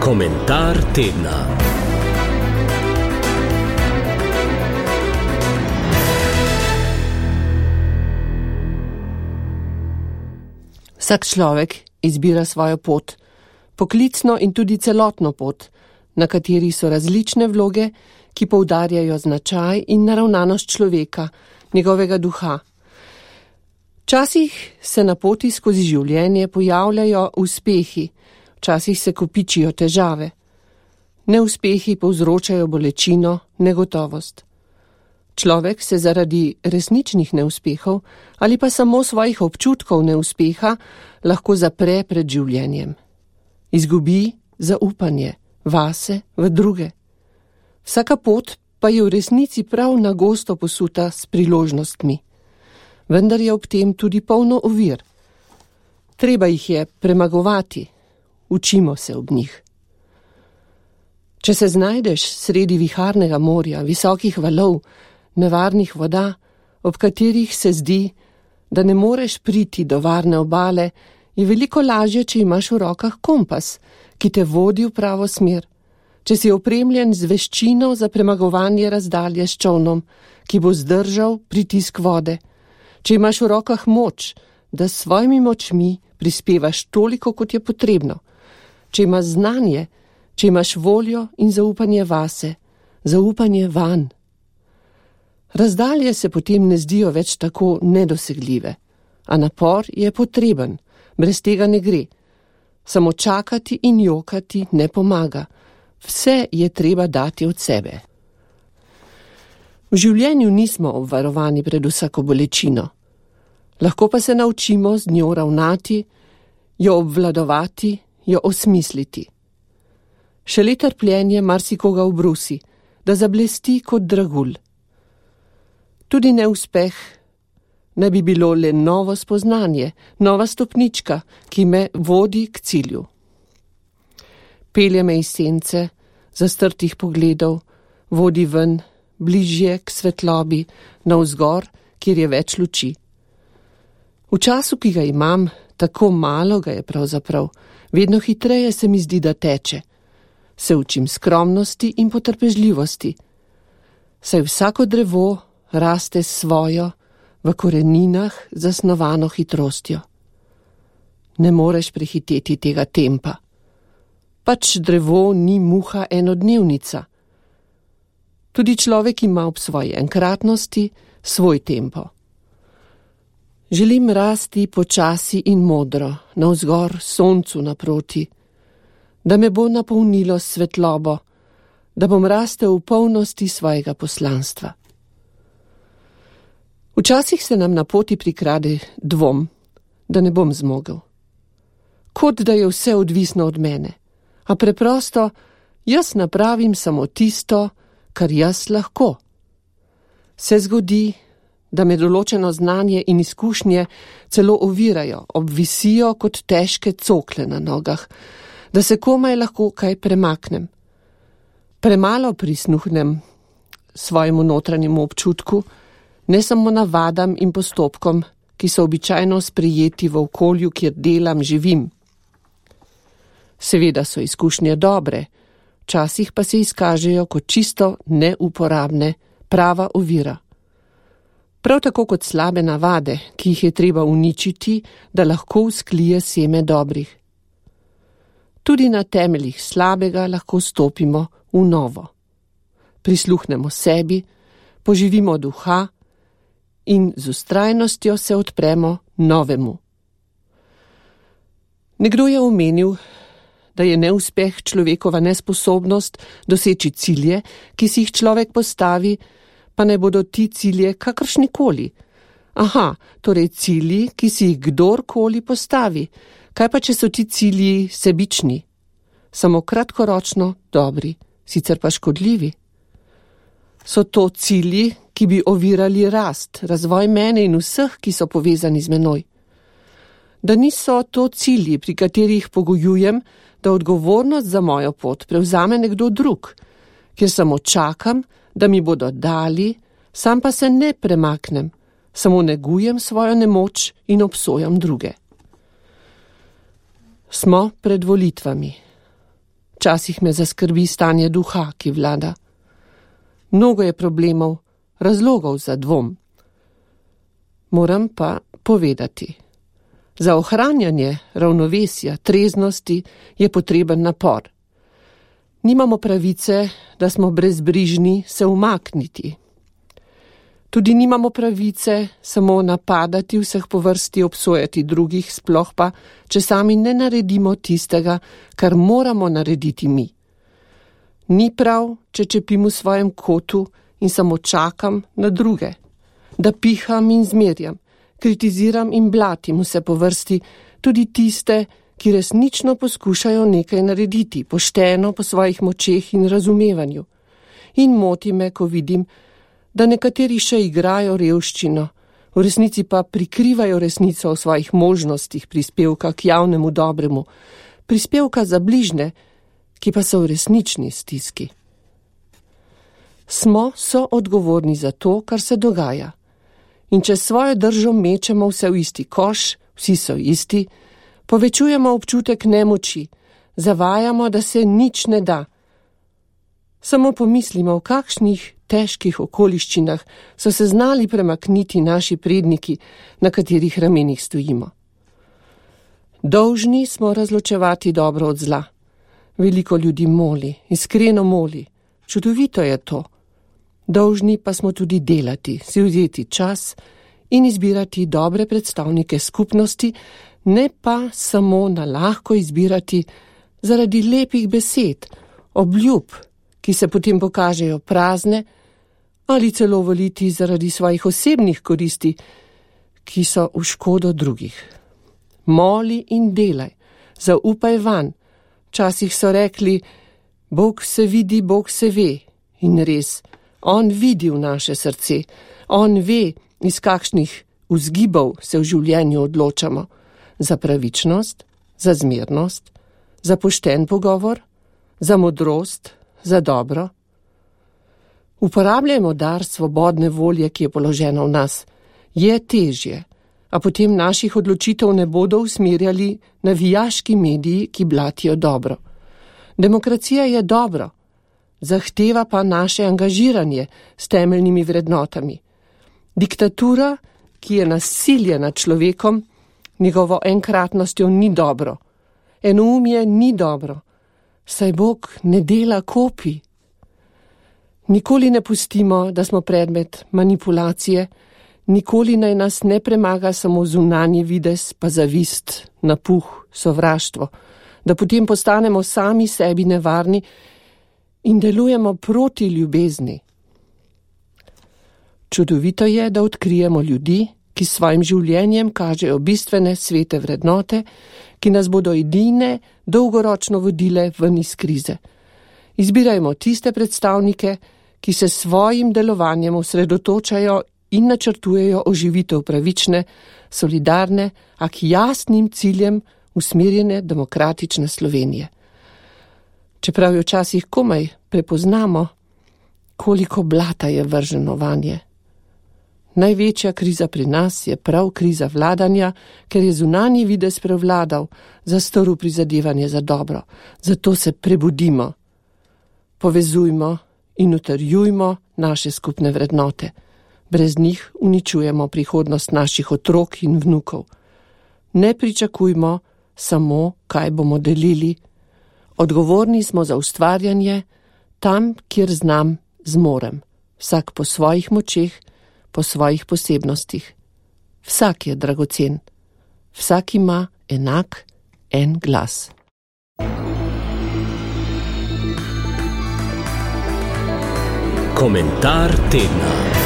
Komentar tedna. Vsak človek izbira svojo pot, poklicno in tudi celotno pot, na kateri so različne vloge, ki poudarjajo značaj in naravnanost človeka, njegovega duha. Včasih se na poti skozi življenje pojavljajo uspehi, včasih se kopičijo težave. Neuspehi povzročajo bolečino, negotovost. Človek se zaradi resničnih neuspehov ali pa samo svojih občutkov neuspeha lahko zapre pred življenjem. Izgubi zaupanje vase, v druge. Vsaka pot pa je v resnici prav nagosto posuta s priložnostmi. Vendar je ob tem tudi polno ovir. Treba jih je premagovati, učimo se ob njih. Če se znajdeš sredi viharnega morja, visokih valov, nevarnih voda, ob katerih se zdi, da ne moreš priti do varne obale, je veliko lažje, če imaš v rokah kompas, ki te vodi v pravo smer. Če si opremljen z veščino za premagovanje razdalje s čolnom, ki bo zdržal pritisk vode. Če imaš v rokah moč, da s svojimi močmi prispevaš toliko, kot je potrebno. Če imaš znanje, če imaš voljo in zaupanje vase, zaupanje vanj. Razdalje se potem ne zdijo več tako nedosegljive, a napor je potreben, brez tega ne gre. Samo čakati in jokati ne pomaga, vse je treba dati od sebe. V življenju nismo obvarovani pred vsako bolečino. Lahko pa se naučimo z njo ravnati, jo obvladovati, jo osmisliti. Šele trpljenje marsikoga obrusi, da zablesti kot dragulj. Tudi neuspeh ne bi bilo le novo spoznanje, nova stopnička, ki me vodi k cilju. Pelje me iz sence, zastrtih pogledov, vodi ven, bližje k svetlobi, navzgor, kjer je več luči. V času, ki ga imam, tako malo ga je pravzaprav, vedno hitreje se mi zdi, da teče. Se učim skromnosti in potrpežljivosti. Saj vsako drevo raste svojo, v koreninah zasnovano hitrostjo. Ne moreš prehiteti tega tempa. Pač drevo ni muha enodnevnica. Tudi človek ima ob svoji enkratnosti svoj tempo. Želim rasti počasi in modro, navzgor soncu naproti, da me bo napolnilo svetlobo, da bom rastel v polnosti svojega poslanstva. Včasih se nam na poti prikrade dvom, da ne bom zmogel. Kot da je vse odvisno od mene, a preprosto jaz napravim samo tisto, kar jaz lahko. Se zgodi, da me določeno znanje in izkušnje celo ovirajo, obvisijo kot težke cokle na nogah, da se komaj lahko kaj premaknem. Premalo prisluhnem svojemu notranjemu občutku, ne samo navadam in postopkom, ki so običajno sprejeti v okolju, kjer delam, živim. Seveda so izkušnje dobre, včasih pa se izkažejo kot čisto neuporabne, prava ovira. Prav tako kot slabe navade, ki jih je treba uničiti, da lahko vzklije seme dobrih. Tudi na temeljih slabega lahko stopimo v novo. Prisluhnemo sebi, poživimo duha in z vztrajnostjo se odpremo novemu. Nekdo je omenil, da je neuspeh človekova nesposobnost doseči cilje, ki si jih človek postavi, pa ne bodo ti cilje kakršnikoli. Aha, torej cilji, ki si jih kdorkoli postavi. Kaj pa, če so ti cilji sebični? Samo kratkoročno dobri, sicer pa škodljivi. So to cilji, ki bi ovirali rast, razvoj mene in vseh, ki so povezani z menoj. Da niso to cilji, pri katerih pogojujem, da odgovornost za mojo pot prevzame nekdo drug, kjer samo čakam, da mi bodo dali, sam pa se ne premaknem, samo negujem svojo nemoč in obsojam druge. Smo pred volitvami. Včasih me zaskrbi stanje duha, ki vlada. Mnogo je problemov, razlogov za dvom. Moram pa povedati. Za ohranjanje ravnovesja, treznosti je potreben napor. Nimamo pravice, da smo brezbrižni se umakniti. Tudi nimamo pravice samo napadati vseh po vrsti, obsojati drugih, sploh pa, če sami ne naredimo tistega, kar moramo narediti mi. Ni prav, če čepim v svojem kotu in samo čakam na druge, da piham in zmerjam, kritiziram in blatim vse po vrsti, tudi tiste, ki resnično poskušajo nekaj narediti, pošteno po svojih močeh in razumevanju. In moti me, ko vidim, da nekateri še igrajo revščino, v resnici pa prikrivajo resnico o svojih možnostih prispevka k javnemu dobremu, prispevka za bližne, ki pa so v resnični stiski. Smo soodgovorni za to, kar se dogaja. In če svojo držo mečemo vse v isti koš, vsi so isti, povečujemo občutek nemoči, zavajamo, da se nič ne da. Samo pomislimo, v kakšnih težkih okoliščinah so se znali premakniti naši predniki, na katerih ramenih stojimo. Dolžni smo razločevati dobro od zla. Veliko ljudi moli, iskreno moli. Čudovito je to. Dolžni pa smo tudi delati, si vzeti čas in izbirati dobre predstavnike skupnosti, ne pa samo na lahko izbirati zaradi lepih besed, obljub, ki se potem pokažejo prazne, ali celo voliti zaradi svojih osebnih koristi, ki so v škodo drugih. Moli in delaj, zaupaj vanj. Včasih so rekli, Bog se vidi, Bog se ve. In res, on vidi v naše srce, on ve, iz kakšnih vzgibov se v življenju odločamo. Za pravičnost, za zmernost, za pošten pogovor, za modrost, za dobro. Uporabljajmo dar svobodne volje, ki je položena v nas. Je težje, a potem naših odločitev ne bodo usmerjali navijaški mediji, ki blatijo dobro. Demokracija je dobro, zahteva pa naše angažiranje s temeljnimi vrednotami. Diktatura, ki je nasilje nad človekom, njegovo enkratnostjo ni dobro. Enoumje ni dobro, saj Bog ne dela kopij. Nikoli ne pustimo, da smo predmet manipulacije, nikoli naj nas ne premaga samo zunanji videz, pa zavist, napuh, sovraštvo, da potem postanemo sami sebi nevarni in delujemo proti ljubezni. Čudovito je, da odkrijemo ljudi, ki s svojim življenjem kažejo bistvene svete vrednote, ki nas bodo edine dolgoročno vodile ven iz krize. Izbirajmo tiste predstavnike, ki se svojim delovanjem osredotočajo in načrtujejo oživitev pravične, solidarne, a k jasnim ciljem usmerjene demokratične Slovenije. Čeprav jo včasih komaj prepoznamo, koliko blata je vrženo vanje. Največja kriza pri nas je prav kriza vladanja, ker je zunanji videz prevladal, zastoril prizadevanje za dobro. Zato se prebudimo, povezujmo in utrjujmo naše skupne vrednote. Brez njih uničujemo prihodnost naših otrok in vnukov. Ne pričakujmo samo, kaj bomo delili. Odgovorni smo za ustvarjanje tam, kjer znam, zmorem. Vsak po svojih močeh, po svojih posebnostih. Vsak je dragocen. Vsak ima enak, en glas. Komentar tedna.